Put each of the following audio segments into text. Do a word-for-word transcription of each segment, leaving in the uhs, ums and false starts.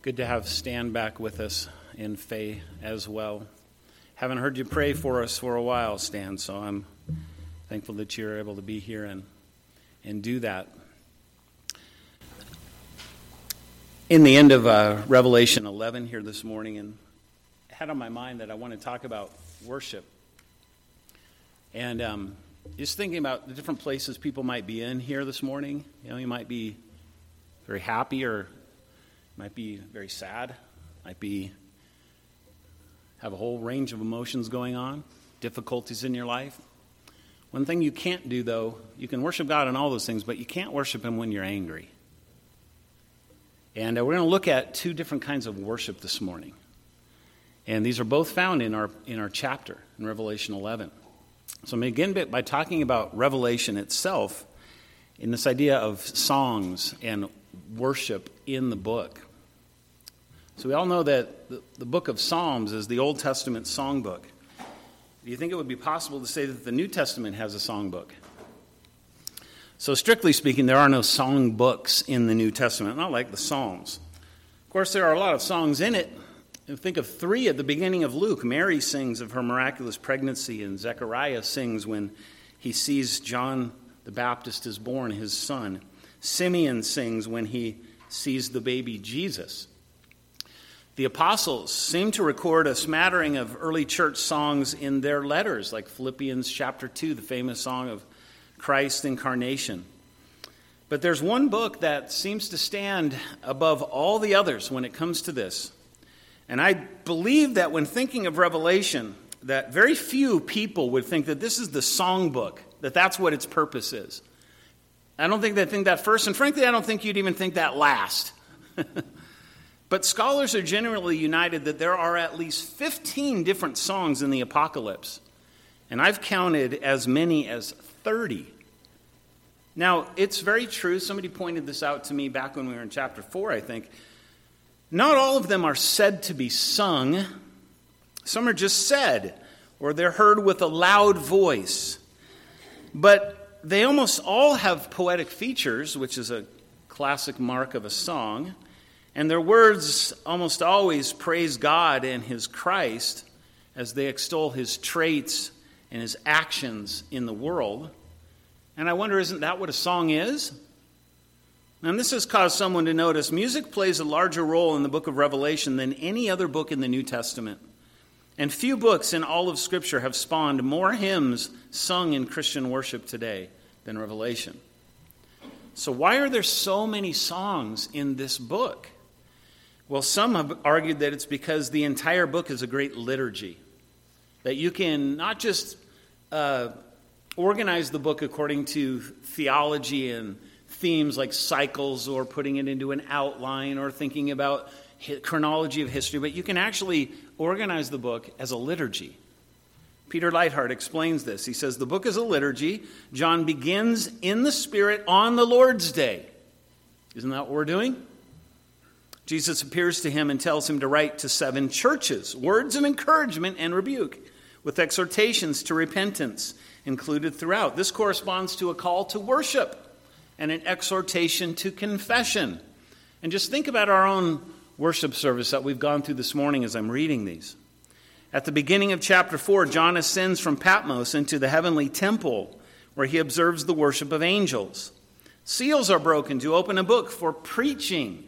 Good to have Stan back with us and Faye as well. Haven't heard you pray for us for a while, Stan, so I'm thankful that you're able to be here and, and do that. In the end of uh, Revelation eleven here this morning, and I had on my mind that I want to talk about worship. And um, just thinking about the different places people might be in here this morning. You know, you might be very happy, or might be very sad, might be have a whole range of emotions going on, difficulties in your life. One thing you can't do, though, you can worship God in all those things, but you can't worship Him when you're angry. And uh, we're going to look at two different kinds of worship this morning. And these are both found in our in our chapter, in Revelation eleven. So I'm going to begin by talking about Revelation itself, in this idea of songs and worship in the book. So we all know that the, the book of Psalms is the Old Testament songbook. Do you think it would be possible to say that the New Testament has a songbook? So strictly speaking, there are no songbooks in the New Testament, not like the Psalms. Of course, there are a lot of songs in it. Think of three at the beginning of Luke. Mary sings of her miraculous pregnancy, and Zechariah sings when he sees John the Baptist is born, his son. Simeon sings when he sees the baby Jesus. The apostles seem to record a smattering of early church songs in their letters, like Philippians chapter two, the famous song of Christ's incarnation. But there's one book that seems to stand above all the others when it comes to this. And I believe that when thinking of Revelation, that very few people would think that this is the songbook, that that's what its purpose is. I don't think they think that first, and frankly, I don't think you'd even think that last. But scholars are generally united that there are at least fifteen different songs in the Apocalypse. And I've counted as many as thirty. Now, it's very true. Somebody pointed this out to me back when we were in chapter four, I think. Not all of them are said to be sung. Some are just said, or they're heard with a loud voice. But they almost all have poetic features, which is a classic mark of a song. And their words almost always praise God and His Christ as they extol His traits and His actions in the world. And I wonder, isn't that what a song is? And this has caused someone to notice music plays a larger role in the book of Revelation than any other book in the New Testament. And few books in all of Scripture have spawned more hymns sung in Christian worship today than Revelation. So why are there so many songs in this book? Well, some have argued that it's because the entire book is a great liturgy. That you can not just uh, organize the book according to theology and themes like cycles, or putting it into an outline, or thinking about chronology of history, but you can actually organize the book as a liturgy. Peter Leithart explains this. He says, the book is a liturgy. John begins in the Spirit on the Lord's Day. Isn't that what we're doing? Jesus appears to him and tells him to write to seven churches, words of encouragement and rebuke, with exhortations to repentance included throughout. This corresponds to a call to worship and an exhortation to confession. And just think about our own worship service that we've gone through this morning as I'm reading these. At the beginning of chapter four, John ascends from Patmos into the heavenly temple, where he observes the worship of angels. Seals are broken to open a book for preaching.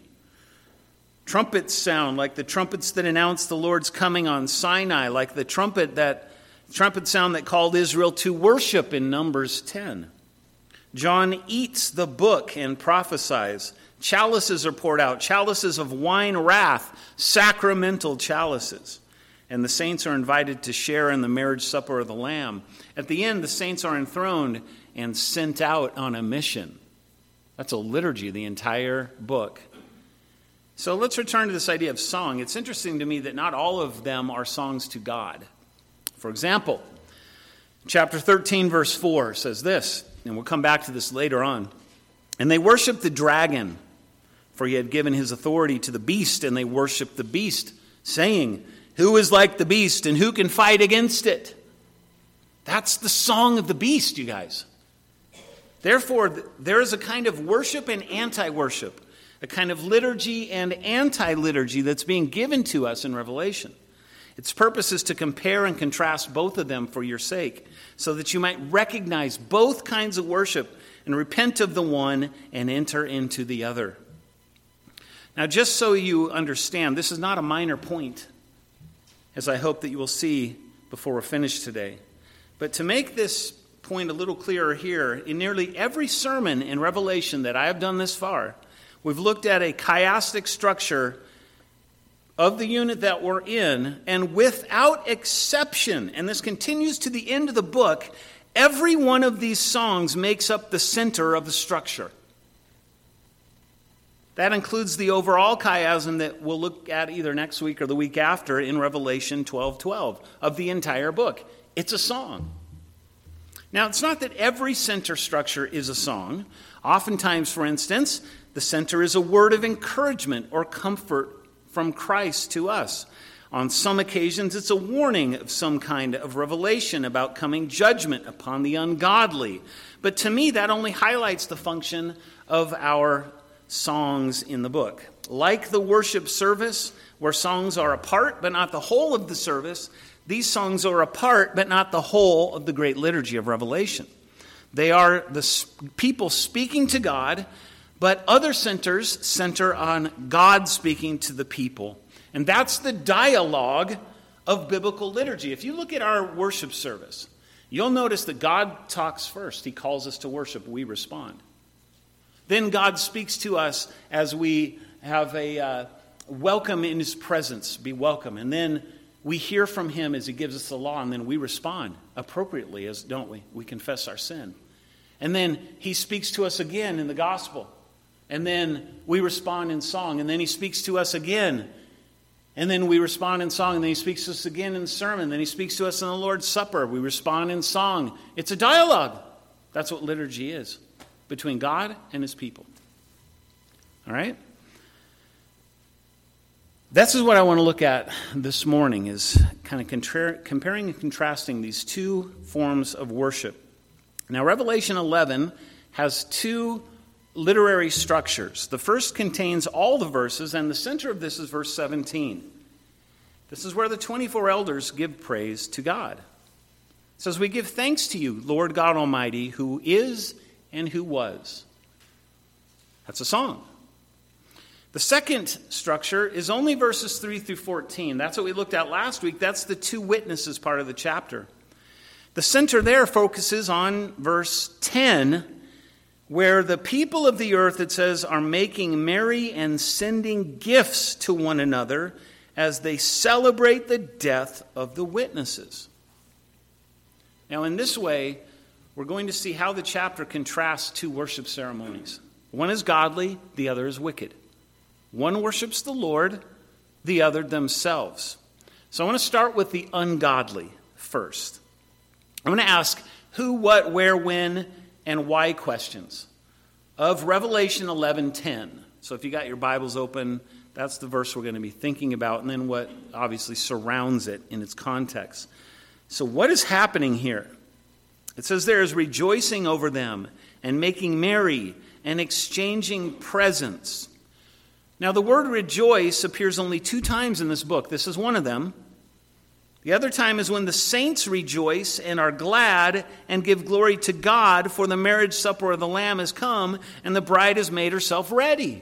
Trumpets sound like the trumpets that announced the Lord's coming on Sinai, like the trumpet that trumpet sound that called Israel to worship in Numbers ten. John eats the book and prophesies. Chalices are poured out, chalices of wine wrath, sacramental chalices. And the saints are invited to share in the marriage supper of the Lamb. At the end, the saints are enthroned and sent out on a mission. That's a liturgy, the entire book. So let's return to this idea of song. It's interesting to me that not all of them are songs to God. For example, chapter thirteen, verse four says this, and we'll come back to this later on. And they worshiped the dragon, for he had given his authority to the beast, and they worshiped the beast, saying, who is like the beast, and who can fight against it? That's the song of the beast, you guys. Therefore, there is a kind of worship and anti-worship. a kind of liturgy and anti-liturgy that's being given to us in Revelation. Its purpose is to compare and contrast both of them for your sake, so that you might recognize both kinds of worship and repent of the one and enter into the other. Now, just so you understand, this is not a minor point, as I hope that you will see before we're finished today. But to make this point a little clearer here, in nearly every sermon in Revelation that I have done this far, we've looked at a chiastic structure of the unit that we're in, and without exception, and this continues to the end of the book, every one of these songs makes up the center of the structure. That includes the overall chiasm that we'll look at either next week or the week after in Revelation twelve twelve of the entire book. It's a song. Now, it's not that every center structure is a song. Oftentimes, for instance, the center is a word of encouragement or comfort from Christ to us. On some occasions, it's a warning of some kind of revelation about coming judgment upon the ungodly. But to me, that only highlights the function of our songs in the book. Like the worship service, where songs are a part but not the whole of the service, these songs are a part but not the whole of the great liturgy of Revelation. They are the people speaking to God, but other centers center on God speaking to the people. And that's the dialogue of biblical liturgy. If you look at our worship service, you'll notice that God talks first. He calls us to worship. We respond. Then God speaks to us as we have a uh, welcome in his presence. Be welcome. And then we hear from him as he gives us the law, and then we respond appropriately, as don't we? We confess our sin. And then he speaks to us again in the gospel. And then we respond in song. And then he speaks to us again. And then we respond in song. And then he speaks to us again in the sermon. Then he speaks to us in the Lord's Supper. We respond in song. It's a dialogue. That's what liturgy is, between God and his people. All right? This is what I want to look at this morning, is kind of contra- comparing and contrasting these two forms of worship. Now, Revelation eleven has two literary structures. The first contains all the verses, and the center of this is verse seventeen. This is where the twenty-four elders give praise to God. It says, "We give thanks to you, Lord God Almighty, who is and who was." That's a song. The second structure is only verses three through fourteen. That's what we looked at last week. That's the two witnesses part of the chapter. The center there focuses on verse ten, where the people of the earth, it says, are making merry and sending gifts to one another as they celebrate the death of the witnesses. Now, in this way, we're going to see how the chapter contrasts two worship ceremonies. One is godly, the other is wicked. One worships the Lord, the other themselves. So I want to start with the ungodly first. I want to ask who, what, where, when, and why questions of Revelation eleven ten. So if you got your Bibles open, that's the verse we're going to be thinking about, and then what obviously surrounds it in its context. So what is happening here? It says there is rejoicing over them and making merry and exchanging presents. Now the word rejoice appears only two times in this book. This is one of them. The other time is when the saints rejoice and are glad and give glory to God, for the marriage supper of the Lamb has come and the bride has made herself ready.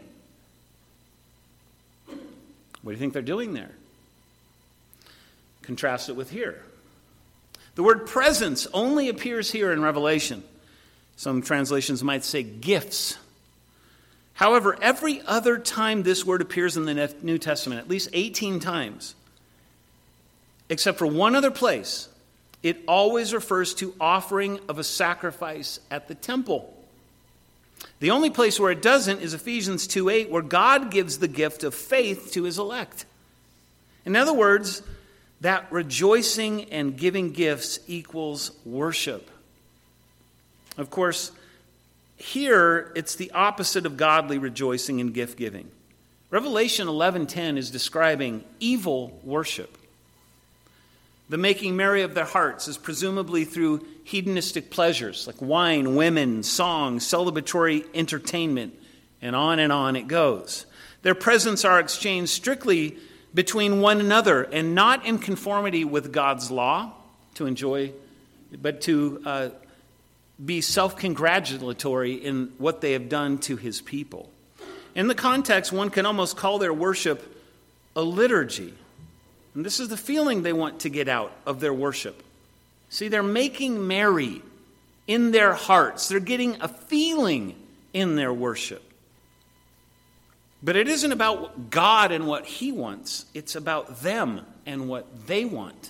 What do you think they're doing there? Contrast it with here. The word presents only appears here in Revelation. Some translations might say gifts. However, every other time this word appears in the New Testament, at least eighteen times, except for one other place, it always refers to offering of a sacrifice at the temple. The only place where it doesn't is Ephesians two eight, where God gives the gift of faith to his elect. In other words, that rejoicing and giving gifts equals worship. Of course, here it's the opposite of godly rejoicing and gift giving. Revelation eleven ten is describing evil worship. The making merry of their hearts is presumably through hedonistic pleasures like wine, women, song, celebratory entertainment, And on and on it goes. Their presents are exchanged strictly between one another and not in conformity with God's law to enjoy, but to uh, be self-congratulatory in what they have done to his people. In the context, one can almost call their worship a liturgy. And this is the feeling they want to get out of their worship. See, they're making merry in their hearts. They're getting a feeling in their worship. But it isn't about God and what he wants. It's about them and what they want.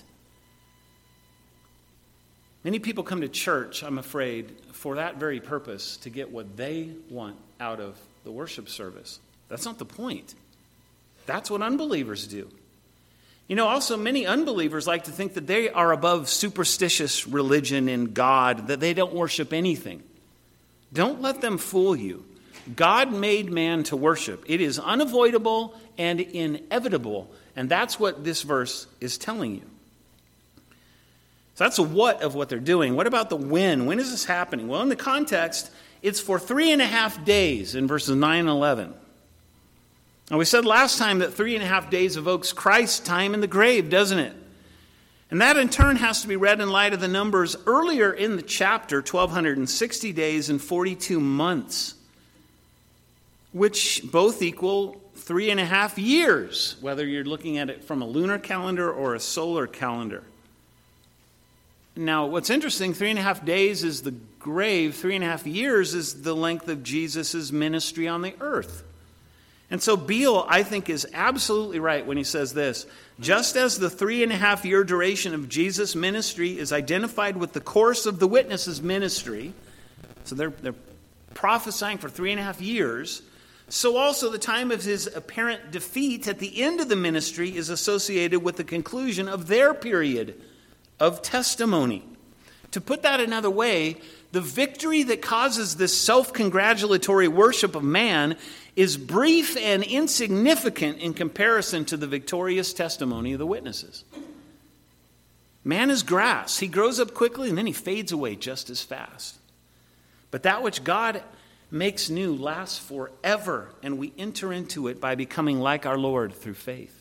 Many people come to church, I'm afraid, for that very purpose, to get what they want out of the worship service. That's not the point. That's what unbelievers do. You know, also many unbelievers like to think that they are above superstitious religion and God, that they don't worship anything. Don't let them fool you. God made man to worship. It is unavoidable and inevitable. And that's what this verse is telling you. So that's the what of what they're doing. What about the when? When is this happening? Well, in the context, it's for three and a half days in verses nine and eleven. Now, we said last time that three and a half days evokes Christ's time in the grave, doesn't it? And that in turn has to be read in light of the numbers earlier in the chapter, twelve sixty days and forty-two months. Which both equal three and a half years, whether you're looking at it from a lunar calendar or a solar calendar. Now, what's interesting, three and a half days is the grave, three and a half years is the length of Jesus' ministry on the earth. And so Beale, I think, is absolutely right when he says this. Just as the three and a half year duration of Jesus' ministry is identified with the course of the witnesses' ministry, so they're, they're prophesying for three and a half years, so also the time of his apparent defeat at the end of the ministry is associated with the conclusion of their period of testimony. To put that another way, the victory that causes this self-congratulatory worship of man is brief and insignificant in comparison to the victorious testimony of the witnesses. Man is grass. He grows up quickly and then he fades away just as fast. But that which God makes new lasts forever, and we enter into it by becoming like our Lord through faith.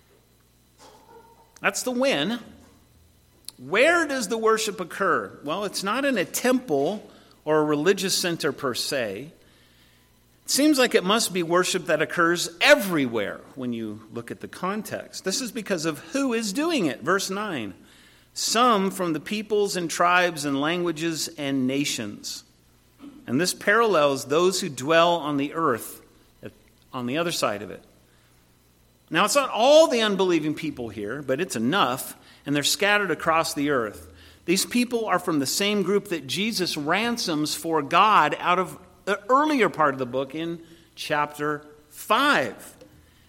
That's the when. Where does the worship occur? Well, it's not in a temple or a religious center per se. It seems like it must be worship that occurs everywhere when you look at the context. This is because of who is doing it. Verse nine. Some from the peoples and tribes and languages and nations. And this parallels those who dwell on the earth on the other side of it. Now, it's not all the unbelieving people here, but it's enough, and they're scattered across the earth. These people are from the same group that Jesus ransoms for God out of the earlier part of the book in chapter five.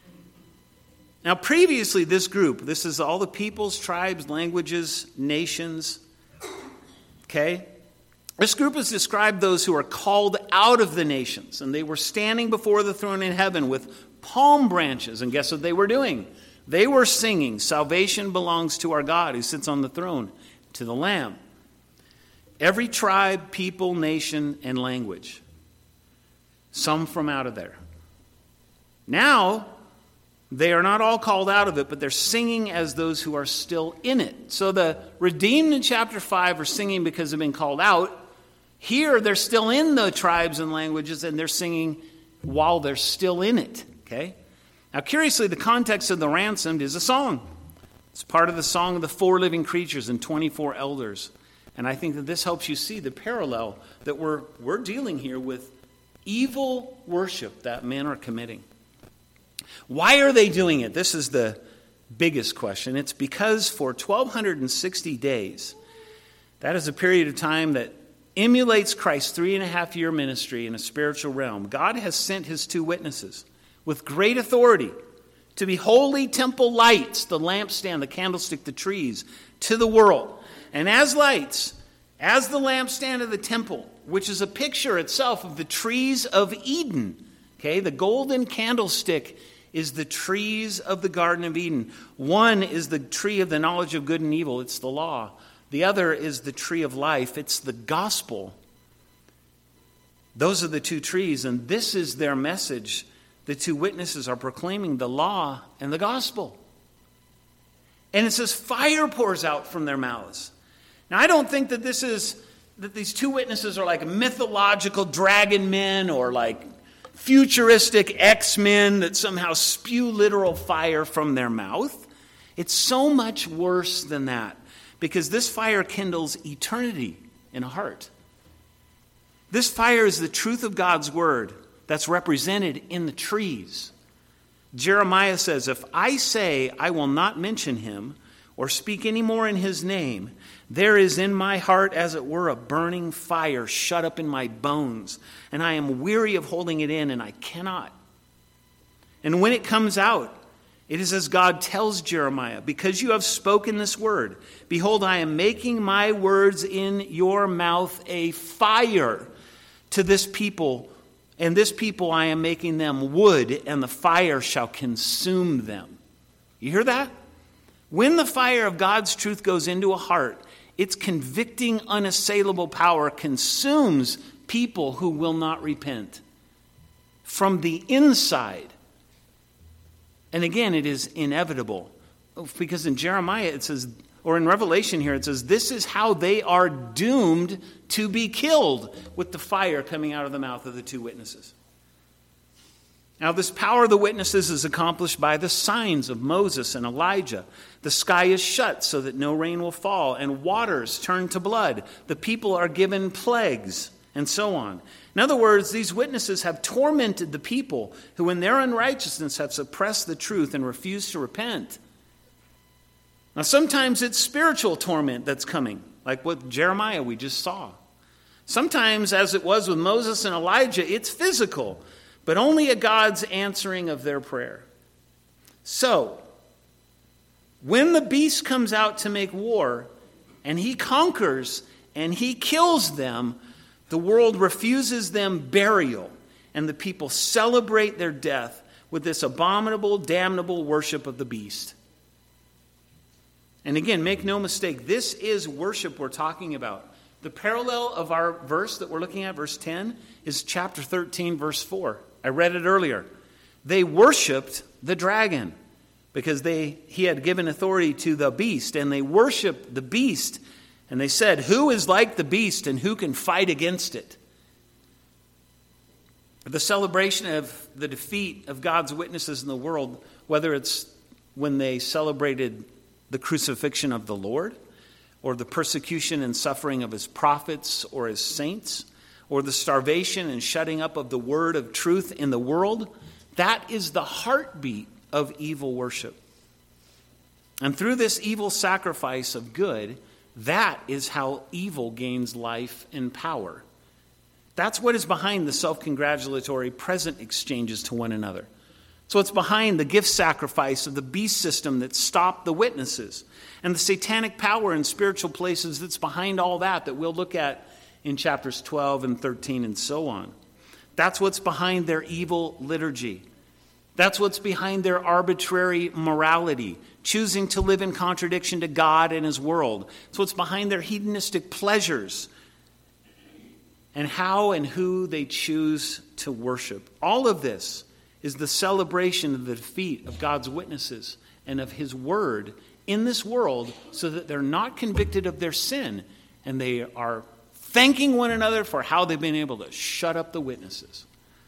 Now, previously, this group, this is all the peoples, tribes, languages, nations, okay? This group has described those who are called out of the nations, and they were standing before the throne in heaven with palm branches, and guess what they were doing? They were singing, "Salvation belongs to our God who sits on the throne, to the Lamb." Every tribe, people, nation, and language. Some from out of there. Now, they are not all called out of it, but they're singing as those who are still in it. So the redeemed in chapter five are singing because they've been called out. Here, they're still in the tribes and languages, and they're singing while they're still in it. Okay? Now, curiously, the context of the ransomed is a song. It's part of the song of the four living creatures and twenty-four elders. And I think that this helps you see the parallel that we're, we're dealing here with evil worship that men are committing. Why are they doing it? This is the biggest question. It's because for twelve sixty days, that is a period of time that emulates Christ's three and a half year ministry in a spiritual realm. God has sent his two witnesses with great authority to be holy temple lights, the lampstand, the candlestick, the trees, to the world. And as lights, as the lampstand of the temple, which is a picture itself of the trees of Eden. Okay, the golden candlestick is the trees of the Garden of Eden. One is the tree of the knowledge of good and evil. It's the law. The other is the tree of life. It's the gospel. Those are the two trees, and this is their message. The two witnesses are proclaiming the law and the gospel. And it says fire pours out from their mouths. Now, I don't think that this is, that these two witnesses are like mythological dragon men or like futuristic X-Men that somehow spew literal fire from their mouth. It's so much worse than that, because this fire kindles eternity in a heart. This fire is the truth of God's word that's represented in the trees. Jeremiah says, if I say I will not mention him or speak any more in his name, there is in my heart, as it were, a burning fire shut up in my bones, and I am weary of holding it in, and I cannot. And when it comes out, it is as God tells Jeremiah, because you have spoken this word, behold, I am making my words in your mouth a fire to this people, and this people I am making them wood, and the fire shall consume them. You hear that? When the fire of God's truth goes into a heart, its convicting, unassailable power consumes people who will not repent from the inside. And again, it is inevitable, because in Jeremiah it says, or in Revelation here it says, this is how they are doomed to be killed, with the fire coming out of the mouth of the two witnesses. Now, this power of the witnesses is accomplished by the signs of Moses and Elijah. The sky is shut so that no rain will fall, and waters turn to blood. The people are given plagues, and so on. In other words, these witnesses have tormented the people who in their unrighteousness have suppressed the truth and refused to repent. Now, sometimes it's spiritual torment that's coming, like what Jeremiah we just saw. Sometimes, as it was with Moses and Elijah, it's physical, but only at God's answering of their prayer. So, when the beast comes out to make war, and he conquers, and he kills them, the world refuses them burial, and the people celebrate their death with this abominable, damnable worship of the beast. And again, make no mistake, this is worship we're talking about. The parallel of our verse that we're looking at, verse ten, is chapter thirteen, verse four. I read it earlier. They worshipped the dragon because they he had given authority to the beast, and they worshipped the beast. And they said, who is like the beast and who can fight against it? The celebration of the defeat of God's witnesses in the world, whether it's when they celebrated the crucifixion of the Lord, or the persecution and suffering of his prophets or his saints, or the starvation and shutting up of the word of truth in the world, that is the heartbeat of evil worship. And through this evil sacrifice of good, that is how evil gains life and power. That's what is behind the self-congratulatory present exchanges to one another. So it's behind the gift sacrifice of the beast system that stopped the witnesses, and the satanic power in spiritual places that's behind all that, that we'll look at in chapters twelve and thirteen and so on. That's what's behind their evil liturgy. That's what's behind their arbitrary morality, choosing to live in contradiction to God and his world. It's what's behind their hedonistic pleasures and how and who they choose to worship. All of this is the celebration of the defeat of God's witnesses and of his word in this world, so that they're not convicted of their sin, and they are thanking one another for how they've been able to shut up the witnesses.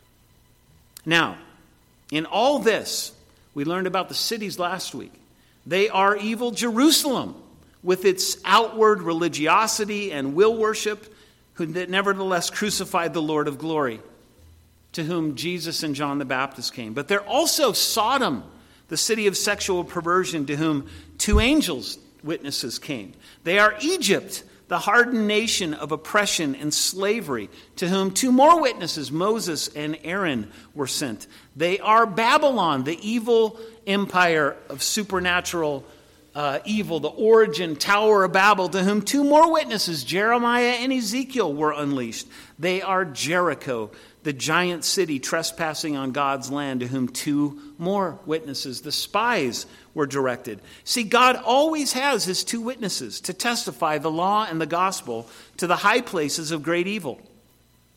Now, in all this, we learned about the cities last week. They are evil Jerusalem, with its outward religiosity and will worship, who nevertheless crucified the Lord of glory, to whom Jesus and John the Baptist came. But they're also Sodom, the city of sexual perversion, to whom two angels witnesses came. They are Egypt, the hardened nation of oppression and slavery, to whom two more witnesses, Moses and Aaron, were sent. They are Babylon, the evil empire of supernatural uh, evil, the origin, Tower of Babel, to whom two more witnesses, Jeremiah and Ezekiel, were unleashed. They are Jericho, the giant city trespassing on God's land, to whom two more witnesses, the spies, were directed. See, God always has his two witnesses to testify the law and the gospel to the high places of great evil.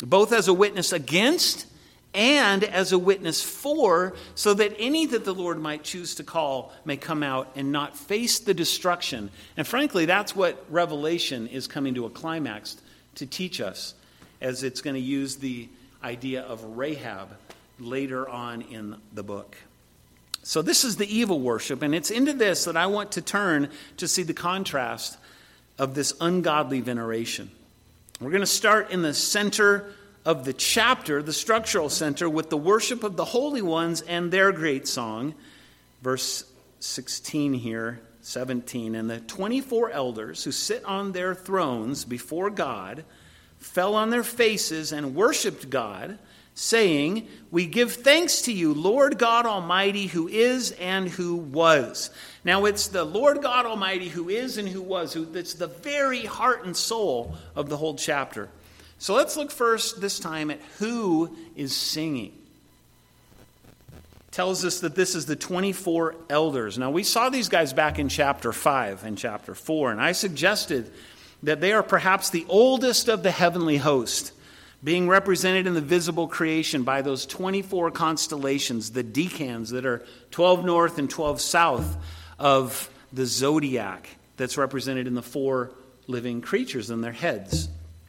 both as a witness against and as a witness for, so that any that the Lord might choose to call may come out and not face the destruction. And frankly, that's what Revelation is coming to a climax to teach us, as it's going to use the idea of Rahab later on in the book. So this is the evil worship, and it's into this that I want to turn to see the contrast of this ungodly veneration. We're going to start in the center of the chapter, the structural center, with the worship of the holy ones and their great song. Verse sixteen here, seventeen. And the twenty-four elders who sit on their thrones before God fell on their faces and worshipped God, saying, "We give thanks to you, Lord God Almighty, who is and who was." Now it's the Lord God Almighty who is and who was. Who, that's the very heart and soul of the whole chapter. So let's look first this time at who is singing. It tells us that this is the twenty-four elders. Now we saw these guys back in chapter five and chapter four, and I suggested that they are perhaps the oldest of the heavenly host, being represented in the visible creation by those twenty-four constellations, the decans that are twelve north and twelve south of the zodiac that's represented in the four living creatures and their heads.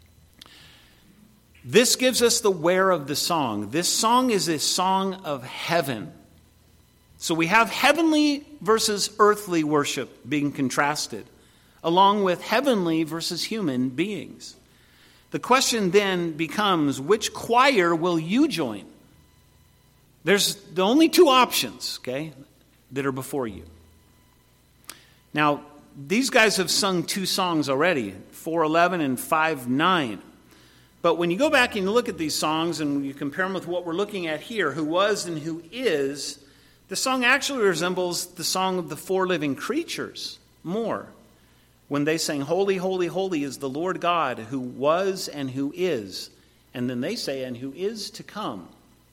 This gives us the where of the song. This song is a song of heaven. So we have heavenly versus earthly worship being contrasted, along with heavenly versus human beings. The question then becomes, which choir will you join? There's the only two options, okay, that are before you. Now, these guys have sung two songs already, four eleven and five nine. But when you go back and you look at these songs and you compare them with what we're looking at here, who was and who is, the song actually resembles the song of the four living creatures more, when they sang, "Holy, holy, holy is the Lord God who was and who is." And then they say, "and who is to come."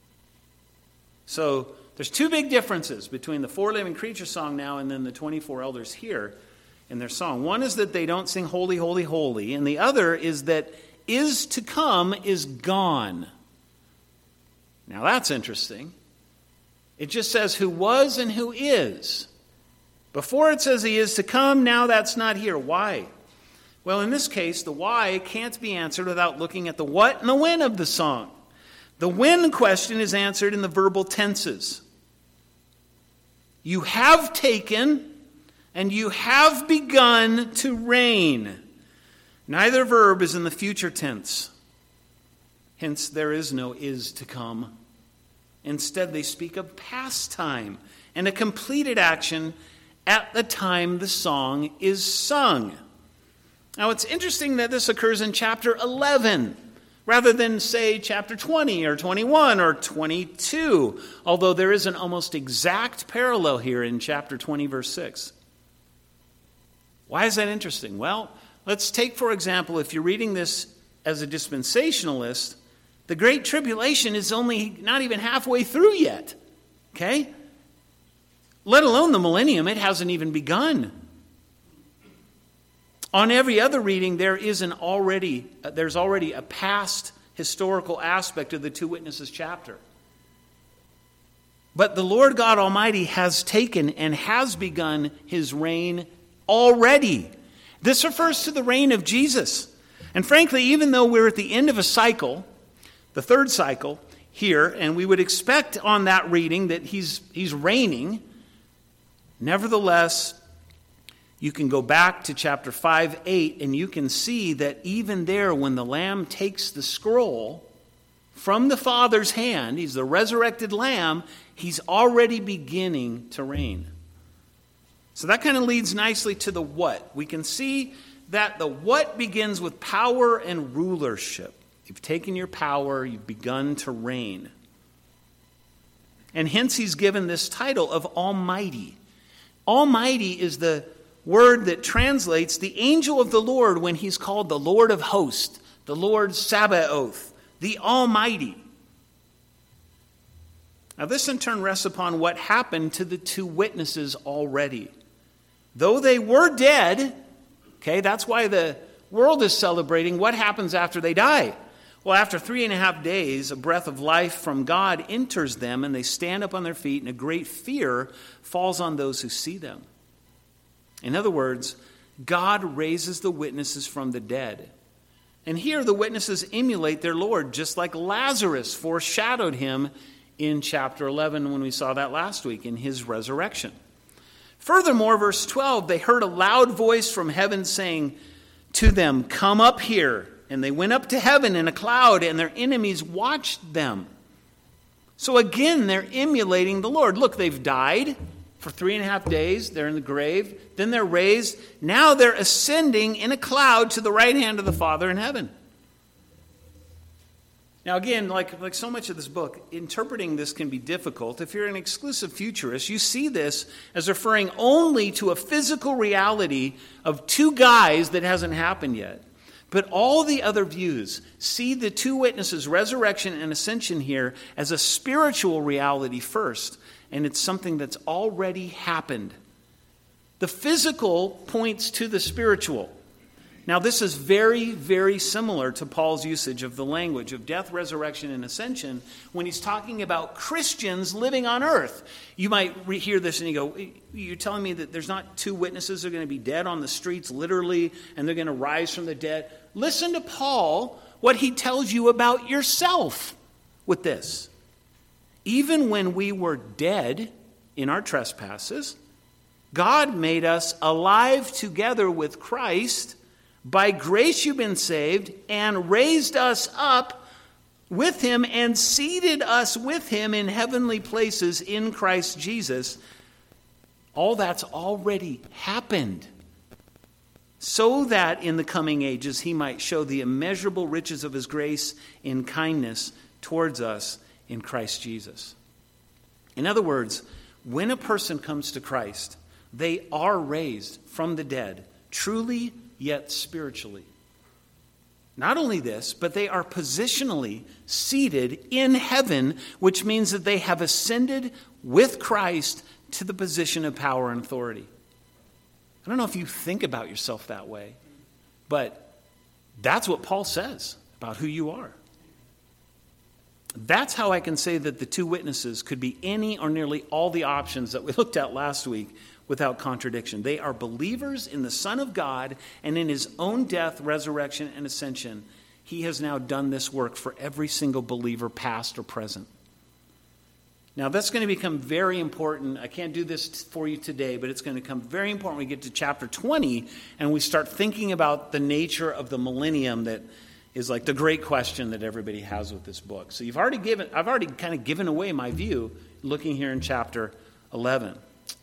So there's two big differences between the four living creature song now and then the twenty-four elders here in their song. One is that they don't sing "holy, holy, holy," and the other is that "is to come" is gone. Now that's interesting. It just says who was and who is. Before it says he is to come, now that's not here. Why? Well, in this case, the why can't be answered without looking at the what and the when of the song. The when question is answered in the verbal tenses. You have taken and you have begun to reign. Neither verb is in the future tense. Hence, there is no is to come. Instead, they speak of past time and a completed action at the time the song is sung. Now, it's interesting that this occurs in chapter eleven, rather than, say, chapter twenty or twenty-one or twenty-two, although there is an almost exact parallel here in chapter twenty, verse six. Why is that interesting? Well, let's take, for example, if you're reading this as a dispensationalist, the Great Tribulation is only not even halfway through yet, okay? Let alone the millennium, it hasn't even begun. On every other reading, there is an already, there's already a past historical aspect of the Two Witnesses chapter. But the Lord God Almighty has taken and has begun his reign already. This refers to the reign of Jesus. And frankly, even though we're at the end of a cycle, the third cycle here, and we would expect on that reading that he's he's reigning, nevertheless, you can go back to chapter five, eight, and you can see that even there, when the Lamb takes the scroll from the Father's hand, he's the resurrected Lamb, he's already beginning to reign. So that kind of leads nicely to the what. We can see that the what begins with power and rulership. You've taken your power, you've begun to reign. And hence he's given this title of Almighty. Almighty is the word that translates the angel of the Lord when he's called the Lord of hosts, the Lord Sabaoth, the Almighty. Now this in turn rests upon what happened to the two witnesses already. Though they were dead, okay, that's why the world is celebrating what happens after they die. Well, after three and a half days, a breath of life from God enters them, and they stand up on their feet, and a great fear falls on those who see them. In other words, God raises the witnesses from the dead. And here the witnesses emulate their Lord, just like Lazarus foreshadowed him in chapter eleven when we saw that last week in his resurrection. Furthermore, verse twelve, they heard a loud voice from heaven saying to them, "Come up here." And they went up to heaven in a cloud, and their enemies watched them. So again, they're emulating the Lord. Look, they've died for three and a half days. They're in the grave. Then they're raised. Now they're ascending in a cloud to the right hand of the Father in heaven. Now again, like, like so much of this book, interpreting this can be difficult. If you're an exclusive futurist, you see this as referring only to a physical reality of two guys that hasn't happened yet. But all the other views see the two witnesses' resurrection and ascension here as a spiritual reality first, and it's something that's already happened. The physical points to the spiritual. Now, this is very, very similar to Paul's usage of the language of death, resurrection, and ascension when he's talking about Christians living on earth. You might re- hear this and you go, you're telling me that there's not two witnesses that are going to be dead on the streets, literally, and they're going to rise from the dead? Listen to Paul, what he tells you about yourself with this. Even when we were dead in our trespasses, God made us alive together with Christ. By grace you've been saved, and raised us up with him and seated us with him in heavenly places in Christ Jesus. All that's already happened, so that in the coming ages he might show the immeasurable riches of his grace in kindness towards us in Christ Jesus. In other words, when a person comes to Christ, they are raised from the dead, truly yet spiritually. Not only this, but they are positionally seated in heaven, which means that they have ascended with Christ to the position of power and authority. I don't know if you think about yourself that way, but that's what Paul says about who you are. That's how I can say that the two witnesses could be any or nearly all the options that we looked at last week without contradiction. They are believers in the Son of God, and in his own death, resurrection, and ascension, he has now done this work for every single believer, past or present. Now, that's going to become very important. I can't do this for you today, but it's going to become very important when we get to chapter twenty, and we start thinking about the nature of the millennium that is like the great question that everybody has with this book. So you've already given, I've already kind of given away my view looking here in chapter eleven.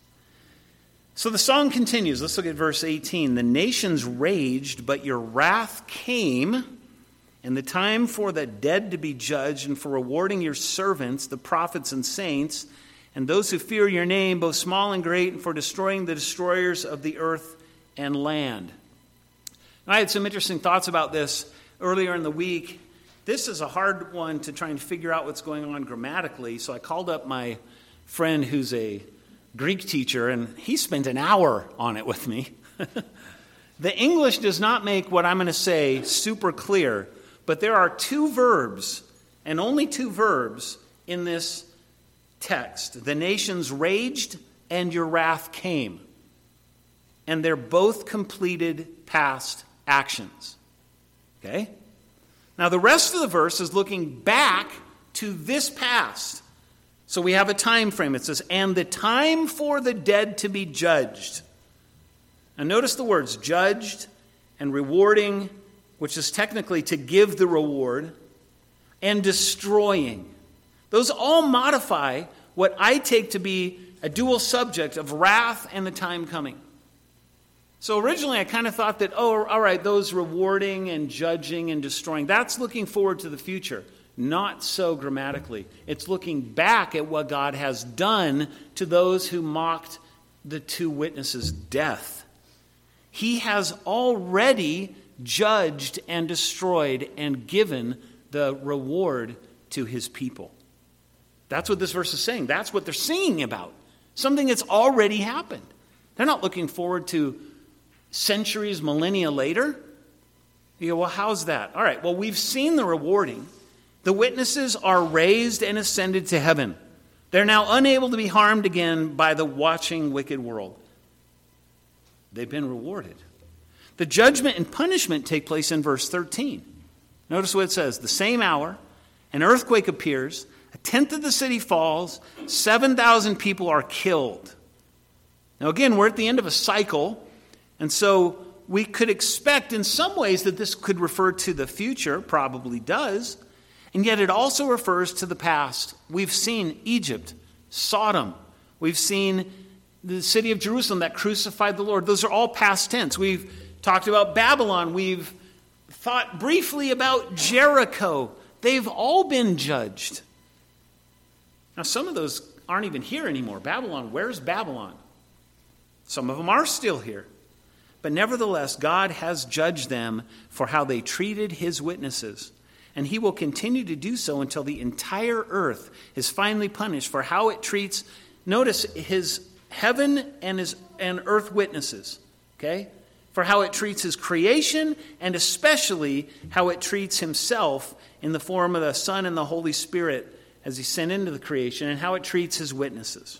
So the song continues. Let's look at verse eighteen. The nations raged, but your wrath came, and the time for the dead to be judged, and for rewarding your servants, the prophets and saints, and those who fear your name, both small and great, and for destroying the destroyers of the earth and land. Now, I had some interesting thoughts about this earlier in the week. This is a hard one to try and figure out what's going on grammatically, so I called up my friend who's a Greek teacher, and he spent an hour on it with me. The English does not make what I'm going to say super clear, but there are two verbs, and only two verbs, in this text. The nations raged, and your wrath came. And they're both completed past actions. Okay? Now, the rest of the verse is looking back to this past. So we have a time frame. It says, and the time for the dead to be judged. Now notice the words judged and rewarding, which is technically to give the reward, and destroying. Those all modify what I take to be a dual subject of wrath and the time coming. So originally I kind of thought that, oh, all right, those rewarding and judging and destroying, that's looking forward to the future. Not so grammatically. It's looking back at what God has done to those who mocked the two witnesses' death. He has already judged and destroyed and given the reward to his people. That's what this verse is saying. That's what they're singing about. Something that's already happened. They're not looking forward to centuries, millennia later. You go, well, how's that? All right, well, we've seen the rewarding. The witnesses are raised and ascended to heaven. They're now unable to be harmed again by the watching wicked world. They've been rewarded. The judgment and punishment take place in verse thirteen. Notice what it says. The same hour, an earthquake appears, a tenth of the city falls, seven thousand people are killed. Now again, we're at the end of a cycle, and so we could expect in some ways that this could refer to the future, probably does, and yet it also refers to the past. We've seen Egypt, Sodom, we've seen the city of Jerusalem that crucified the Lord. Those are all past tense. We've talked about Babylon. We've thought briefly about Jericho. They've all been judged. Now, some of those aren't even here anymore. Babylon, where's Babylon? Some of them are still here. But nevertheless, God has judged them for how they treated his witnesses. And he will continue to do so until the entire earth is finally punished for how it treats, notice, his heaven and his and earth witnesses. Okay? For how it treats his creation, and especially how it treats himself in the form of the Son and the Holy Spirit as he sent into the creation, and how it treats his witnesses.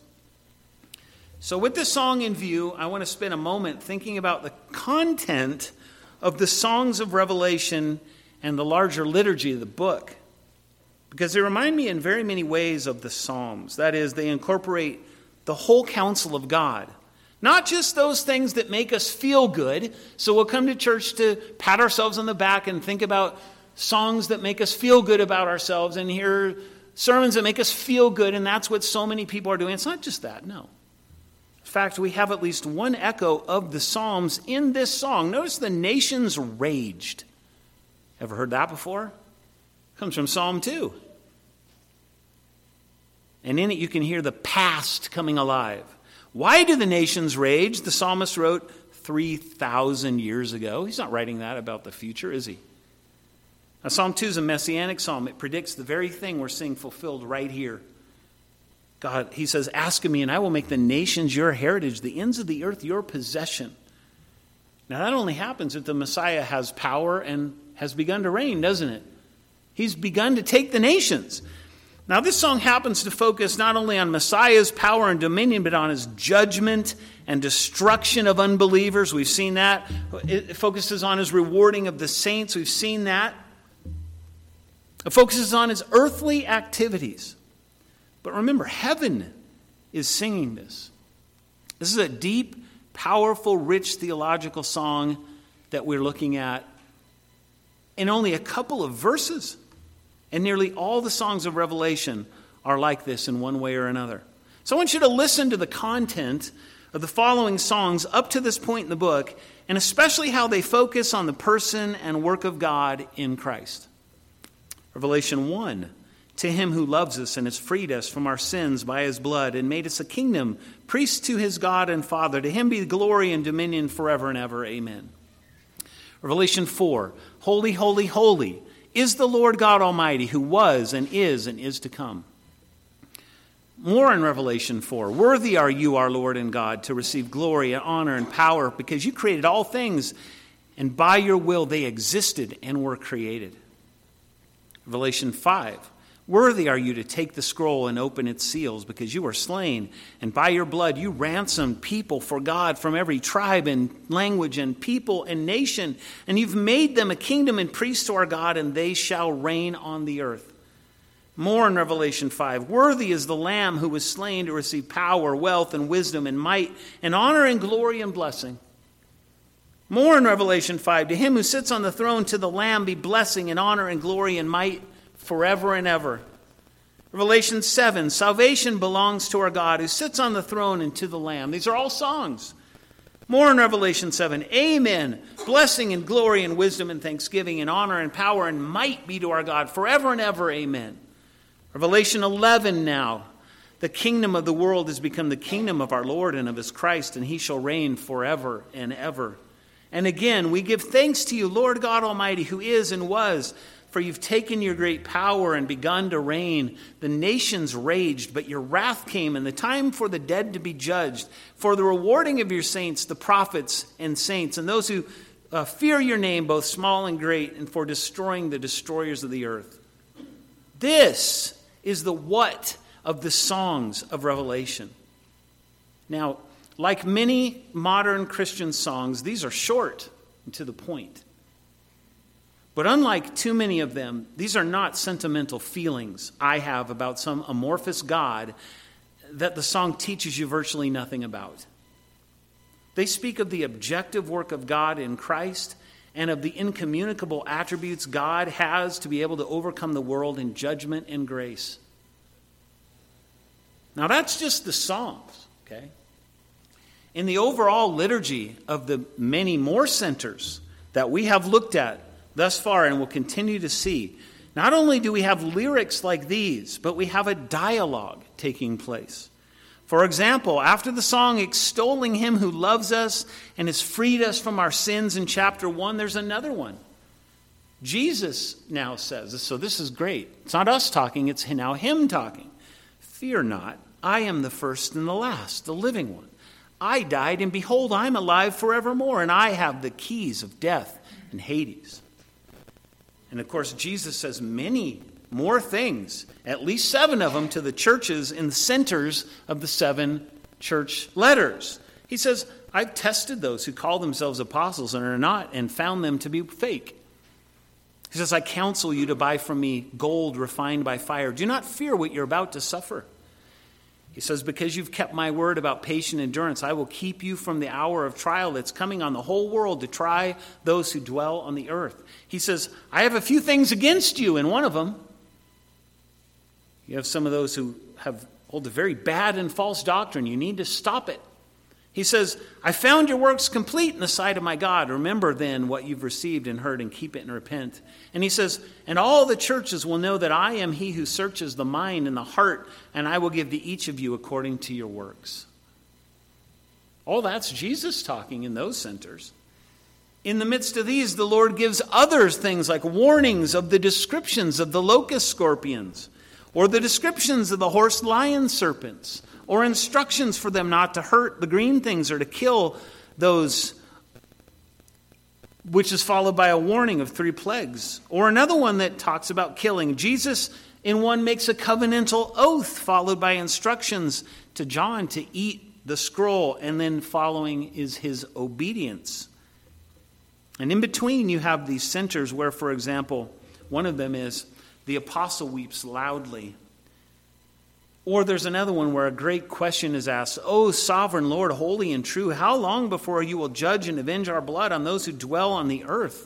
So with this song in view, I want to spend a moment thinking about the content of the songs of Revelation and the larger liturgy of the book. Because they remind me in very many ways of the Psalms. That is, they incorporate the whole counsel of God. Not just those things that make us feel good. So we'll come to church to pat ourselves on the back and think about songs that make us feel good about ourselves and hear sermons that make us feel good, and that's what so many people are doing. It's not just that, no. In fact, we have at least one echo of the Psalms in this song. Notice the nations raged. Ever heard that before? Comes from Psalm two. And in it you can hear the past coming alive. Why do the nations rage? The psalmist wrote three thousand years ago. He's not writing that about the future, is he? Now, Psalm two is a messianic psalm. It predicts the very thing we're seeing fulfilled right here. God, he says, ask of me and I will make the nations your heritage, the ends of the earth your possession. Now that only happens if the Messiah has power and has begun to reign, doesn't it? He's begun to take the nations. Now this song happens to focus not only on Messiah's power and dominion, but on his judgment and destruction of unbelievers. We've seen that. It focuses on his rewarding of the saints. We've seen that. It focuses on his earthly activities. But remember, heaven is singing this. This is a deep, powerful, rich theological song that we're looking at in only a couple of verses. And nearly all the songs of Revelation are like this in one way or another. So I want you to listen to the content of the following songs up to this point in the book, and especially how they focus on the person and work of God in Christ. Revelation one. To him who loves us and has freed us from our sins by his blood and made us a kingdom, priests to his God and Father. To him be glory and dominion forever and ever. Amen. Revelation four. Holy, holy, holy is the Lord God Almighty, who was and is and is to come. More in Revelation four. Worthy are you, our Lord and God, to receive glory and honor and power, because you created all things, and by your will they existed and were created. Revelation five. Worthy are you to take the scroll and open its seals, because you were slain, and by your blood you ransomed people for God from every tribe and language and people and nation, and you've made them a kingdom and priests to our God, and they shall reign on the earth. More in Revelation five. Worthy is the Lamb who was slain to receive power, wealth, and wisdom, and might, and honor, and glory, and blessing. More in Revelation five. To him who sits on the throne, to the Lamb be blessing and honor and glory and might forever and ever. Revelation seven, salvation belongs to our God who sits on the throne and to the Lamb. These are all songs. More in Revelation seven, amen. Blessing and glory and wisdom and thanksgiving and honor and power and might be to our God forever and ever. Amen. Revelation eleven now, the kingdom of the world has become the kingdom of our Lord and of his Christ, and he shall reign forever and ever. And again, we give thanks to you, Lord God Almighty, who is and was, for you've taken your great power and begun to reign. The nations raged, but your wrath came, and the time for the dead to be judged, for the rewarding of your saints, the prophets and saints, and those who uh, fear your name, both small and great, and for destroying the destroyers of the earth. This is the what of the songs of Revelation. Now, like many modern Christian songs, these are short and to the point. But unlike too many of them, these are not sentimental feelings I have about some amorphous God that the song teaches you virtually nothing about. They speak of the objective work of God in Christ and of the incommunicable attributes God has to be able to overcome the world in judgment and grace. Now that's just the Psalms, okay? In the overall liturgy of the many more centers that we have looked at thus far and will continue to see, not only do we have lyrics like these, but we have a dialogue taking place. For example, after the song extolling him who loves us and has freed us from our sins in chapter one, there's another one. Jesus now says, so this is great. It's not us talking, it's now him talking. Fear not, I am the first and the last, the living one. I died, and behold, I'm alive forevermore, and I have the keys of death and Hades. And of course, Jesus says many more things, at least seven of them, to the churches in the centers of the seven church letters. He says, I've tested those who call themselves apostles and are not, and found them to be fake. He says, I counsel you to buy from me gold refined by fire. Do not fear what you're about to suffer. He says, because you've kept my word about patient endurance, I will keep you from the hour of trial that's coming on the whole world to try those who dwell on the earth. He says, I have a few things against you, and one of them, you have some of those who have hold a very bad and false doctrine. You need to stop it. He says, I found your works complete in the sight of my God. Remember then what you've received and heard, and keep it and repent. And he says, and all the churches will know that I am he who searches the mind and the heart, and I will give to each of you according to your works. All that's Jesus talking in those centers. In the midst of these, the Lord gives others things like warnings of the descriptions of the locust scorpions, or the descriptions of the horse lion serpents, or instructions for them not to hurt the green things or to kill those, which is followed by a warning of three plagues. Or another one that talks about killing. Jesus in one makes a covenantal oath followed by instructions to John to eat the scroll, and then following is his obedience. And in between you have these centers where, for example, one of them is the apostle weeps loudly. Or there's another one where a great question is asked, O sovereign Lord, holy and true, how long before you will judge and avenge our blood on those who dwell on the earth?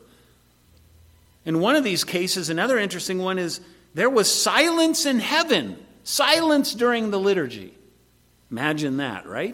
In one of these cases, another interesting one is, there was silence in heaven, silence during the liturgy. Imagine that, right?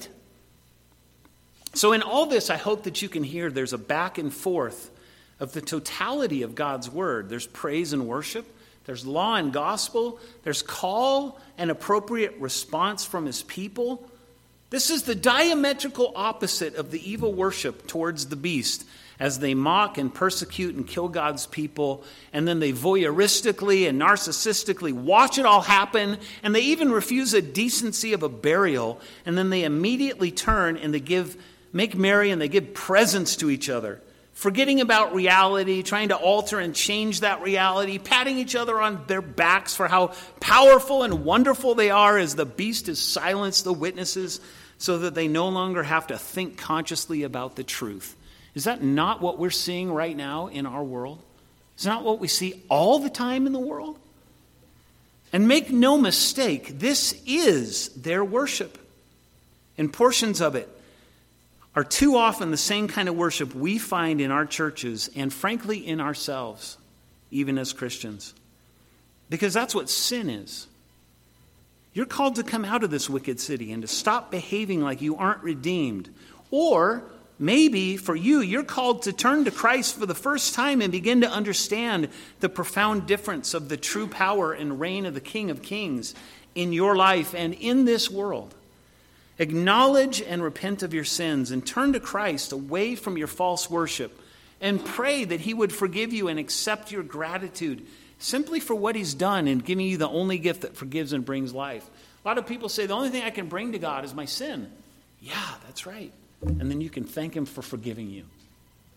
So in all this, I hope that you can hear there's a back and forth of the totality of God's word. There's praise and worship. There's law and gospel. There's call and appropriate response from his people. This is the diametrical opposite of the evil worship towards the beast, as they mock and persecute and kill God's people, and then they voyeuristically and narcissistically watch it all happen, and they even refuse a decency of a burial, and then they immediately turn and they give, make merry and they give presents to each other. Forgetting about reality, trying to alter and change that reality, patting each other on their backs for how powerful and wonderful they are as the beast has silenced the witnesses so that they no longer have to think consciously about the truth. Is that not what we're seeing right now in our world? Is that not what we see all the time in the world? And make no mistake, this is their worship. And portions of it are too often the same kind of worship we find in our churches and frankly in ourselves, even as Christians. Because that's what sin is. You're called to come out of this wicked city and to stop behaving like you aren't redeemed. Or maybe for you, you're called to turn to Christ for the first time and begin to understand the profound difference of the true power and reign of the King of Kings in your life and in this world. Acknowledge and repent of your sins and turn to Christ away from your false worship and pray that he would forgive you and accept your gratitude simply for what he's done in giving you the only gift that forgives and brings life. A lot of people say the only thing I can bring to God is my sin. Yeah, that's right. And then you can thank him for forgiving you.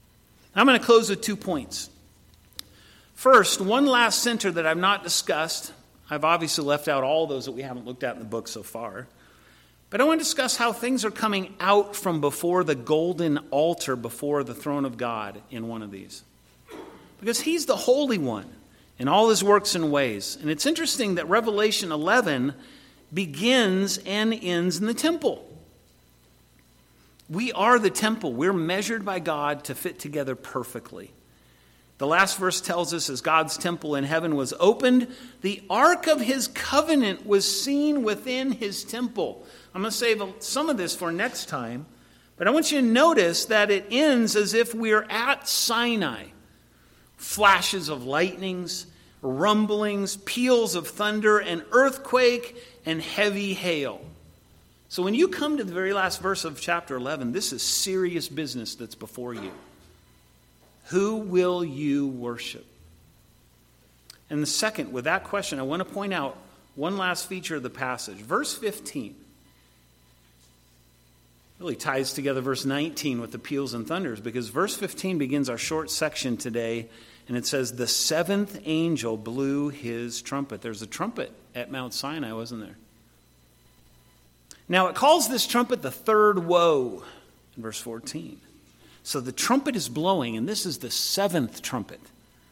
I'm going to close with two points. First, one last center that I've not discussed. I've obviously left out all those that we haven't looked at in the book so far. But I want to discuss how things are coming out from before the golden altar before the throne of God in one of these. Because he's the Holy One in all his works and ways. And it's interesting that Revelation eleven begins and ends in the temple. We are the temple. We're measured by God to fit together perfectly. The last verse tells us, as God's temple in heaven was opened, the ark of his covenant was seen within his temple. I'm going to save some of this for next time, but I want you to notice that it ends as if we're at Sinai. Flashes of lightnings, rumblings, peals of thunder, an earthquake, and heavy hail. So when you come to the very last verse of chapter eleven, this is serious business that's before you. Who will you worship? And the second, with that question, I want to point out one last feature of the passage. Verse fifteen really ties together verse nineteen with the peals and thunders, because verse fifteen begins our short section today, and it says, the seventh angel blew his trumpet. There's a trumpet at Mount Sinai, wasn't there? Now, it calls this trumpet the third woe in verse fourteen. So the trumpet is blowing, and this is the seventh trumpet.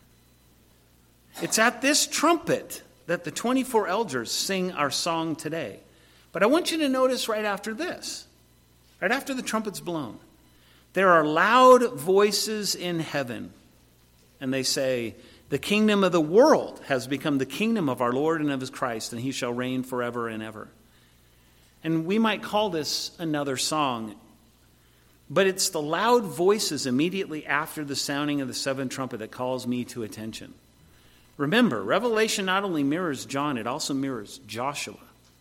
It's at this trumpet that the twenty-four elders sing our song today. But I want you to notice right after this, right after the trumpet's blown, there are loud voices in heaven, and they say, the kingdom of the world has become the kingdom of our Lord and of his Christ, and he shall reign forever and ever. And we might call this another song, but it's the loud voices immediately after the sounding of the seventh trumpet that calls me to attention. Remember, Revelation not only mirrors John, it also mirrors Joshua.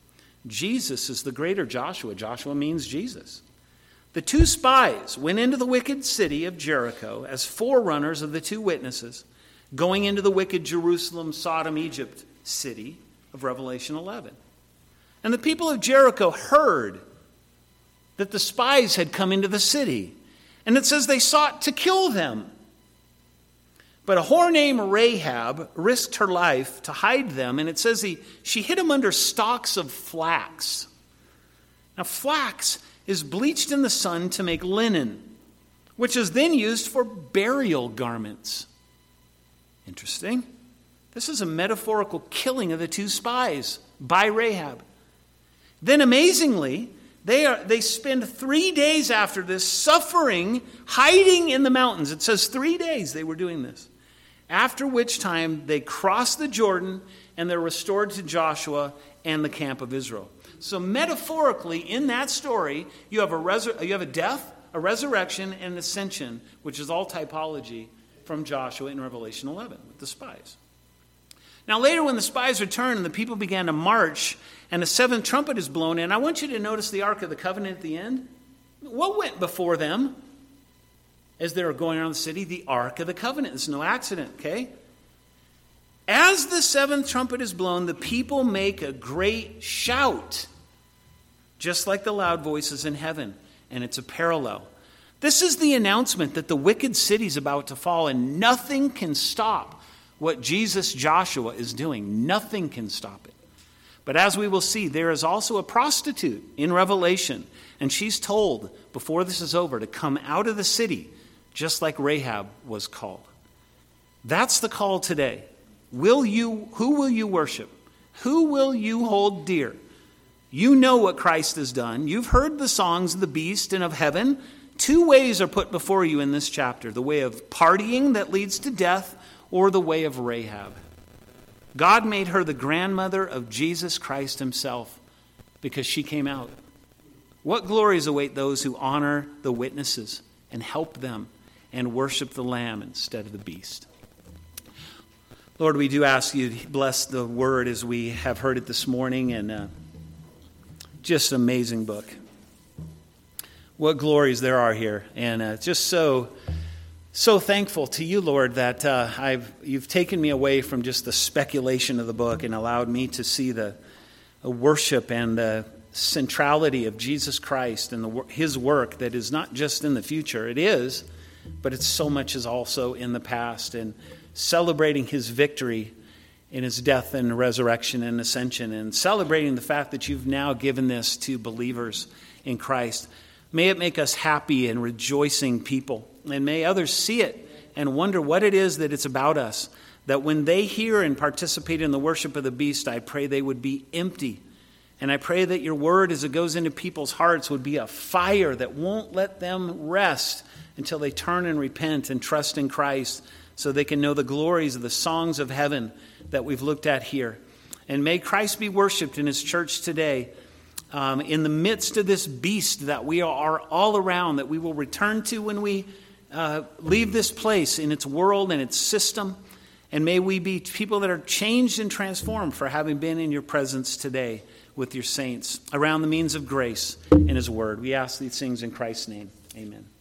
Jesus is the greater Joshua. Joshua means Jesus. The two spies went into the wicked city of Jericho as forerunners of the two witnesses, going into the wicked Jerusalem, Sodom, Egypt city of Revelation eleven. And the people of Jericho heard that the spies had come into the city. And it says they sought to kill them. But a whore named Rahab risked her life to hide them. And it says he, she hid them under stalks of flax. Now flax is bleached in the sun to make linen, which is then used for burial garments. Interesting. This is a metaphorical killing of the two spies by Rahab. Then amazingly, They are. They spend three days after this suffering, hiding in the mountains. It says three days they were doing this. After which time they cross the Jordan and they're restored to Joshua and the camp of Israel. So metaphorically, in that story, you have a resur- you have a death, a resurrection, and an ascension, which is all typology from Joshua in Revelation eleven with the spies. Now later when the spies returned and the people began to march and the seventh trumpet is blown in, I want you to notice the Ark of the Covenant at the end. What went before them as they were going around the city? The Ark of the Covenant. It's no accident, okay? As the seventh trumpet is blown, the people make a great shout, just like the loud voices in heaven. And it's a parallel. This is the announcement that the wicked city is about to fall, and nothing can stop what Jesus Joshua is doing. Nothing can stop it. But as we will see, there is also a prostitute in Revelation, and she's told before this is over to come out of the city, just like Rahab was called. That's the call today. Will you? Who will you worship? Who will you hold dear? You know what Christ has done. You've heard the songs of the beast and of heaven. Two ways are put before you in this chapter: the way of partying that leads to death, or the way of Rahab. God made her the grandmother of Jesus Christ himself because she came out. What glories await those who honor the witnesses and help them and worship the Lamb instead of the beast. Lord, we do ask you to bless the word as we have heard it this morning, and uh, just an amazing book. What glories there are here, and uh, just so... So thankful to you, Lord, that uh, I've you've taken me away from just the speculation of the book and allowed me to see the, the worship and the centrality of Jesus Christ and the, his work that is not just in the future. It is, but it's so much is also in the past, and celebrating his victory in his death and resurrection and ascension, and celebrating the fact that you've now given this to believers in Christ. May it make us happy and rejoicing people, and may others see it and wonder what it is that it's about us, that when they hear and participate in the worship of the beast, I pray they would be empty. And I pray that your word, as it goes into people's hearts, would be a fire that won't let them rest until they turn and repent and trust in Christ, so they can know the glories of the songs of heaven that we've looked at here. And may Christ be worshiped in his church today, um, in the midst of this beast that we are all around, that we will return to when we uh, leave this place, in its world and its system. And may we be people that are changed and transformed for having been in your presence today with your saints around the means of grace in his word. We ask these things in Christ's name. Amen.